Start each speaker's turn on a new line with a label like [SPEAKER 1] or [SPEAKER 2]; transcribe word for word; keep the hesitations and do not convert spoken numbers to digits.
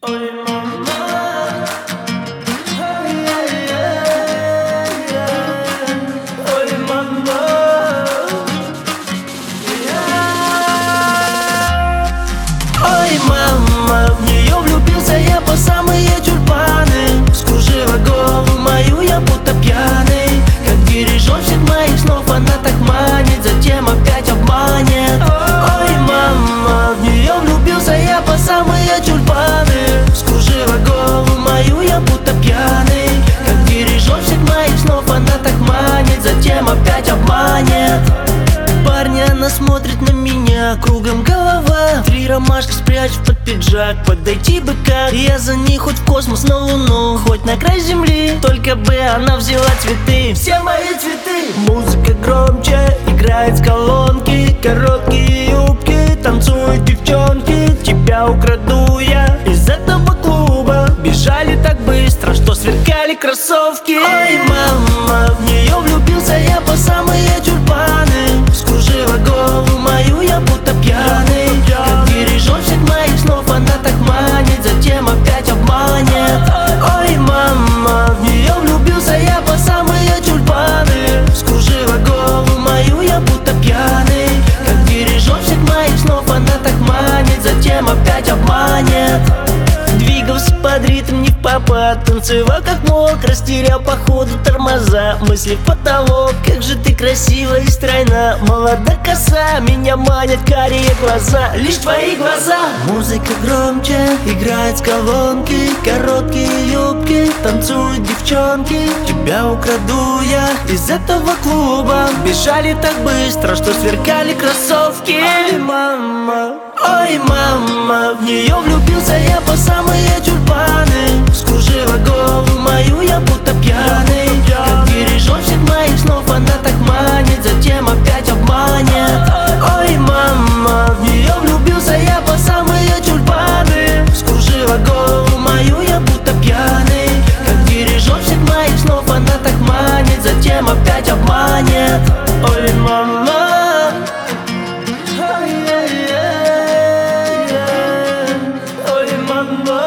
[SPEAKER 1] Ой, мама, ой, мама, ой, мама, в нее влюбился я по самые тюльпаны. Вскружила голову мою я будто пьяный, как дирижер всех моих снов она так манит, затем опять обманет. Ой, мама, в нее влюбился я по самые тюльпаны. Вскружила голову мою я будто пьяный, как дирижер всех моих снов она так манит, затем опять обманет. Парня, она смотрит на меня, кругом голова. Три ромашки спрячь под пиджак, подойти бы как. Я за ней хоть в космос, на луну, хоть на край земли, только бы она взяла цветы, все мои цветы. Музыка громче, играет с колонки, короткие юбки, танцуют девчонки. Тебя украду я из этого клуба. Бежали так быстро, что сверкали кроссовки. Ой, мама, в нее влюбился я по самые тюльпаны. Вскружила голову мою я будто пьяный, как дирижер всех моих снов она так манит, затем опять обманет. Ой, мама, в нее влюбился я по самые тюльпаны. Вскружила голову мою я будто пьяный, как дирижер всех моих снов она так манит, затем опять обманет. Двигался под ритм не в попад, танцевал как мог, растерял по ходу тормоза. Мысли в потолок, как же ты красива и стройна, молода коса, меня манят карие глаза, лишь твои глаза. Музыка громче, играет с колонки, короткие юбки, танцуют девчонки. Тебя украду я из этого клуба. Бежали так быстро, что сверкали кроссовки. Ой, мама, ой, мама, в нее влюбился я по самые тюльпаны. Вскружила голову мою я будто пьяный, как дирижер всех моих снов она так манит, затем опять обманет. Ой, мама, в нее влюбился я по самые тюльпаны. Вскружила голову мою я будто пьяный, как дирижер всех моих снов она так манит, затем опять обманет. Ой, мама, ой, мама.